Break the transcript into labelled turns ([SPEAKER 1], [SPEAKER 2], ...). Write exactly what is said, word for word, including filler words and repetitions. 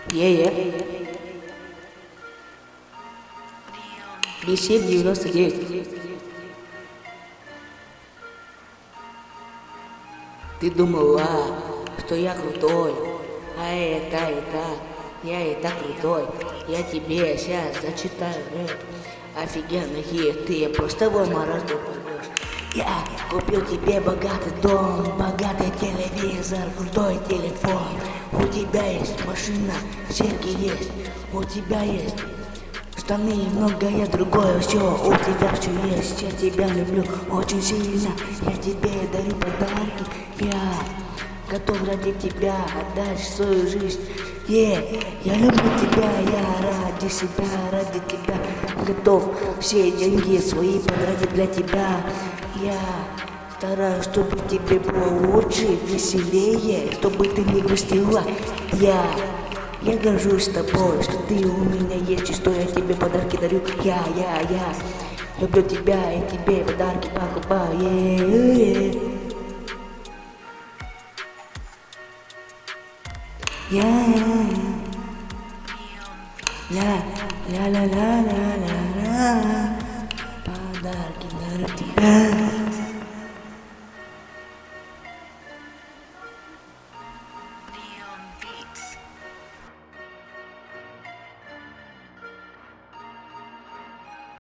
[SPEAKER 1] Е-е. Бесед девяносто девять. Ты думала, что я крутой, а это, это, я и так крутой. Я тебе сейчас зачитаю рэп. Офигенные хиты, я просто в оморок попадешь. Я купил тебе богатый дом, богатый телевизор, крутой телефон. У тебя есть машина, серьги есть, у тебя есть штаны и многое другое, все, у тебя все есть. Я тебя люблю очень сильно, я тебе дарю подарки. Я готов ради тебя отдать свою жизнь. Yeah, я люблю тебя, я ради себя, ради тебя готов все деньги свои потратить для тебя. Я стараюсь, чтобы тебе было лучше, веселее, чтобы ты не грустила. Я Я горжусь тобой, что ты у меня есть, и что я тебе подарки дарю. Я, я, я люблю тебя и тебе подарки покупаю. Yeah. Я, ля, ля, ля, ля, ля, ля, ля, подарки дарю тебе.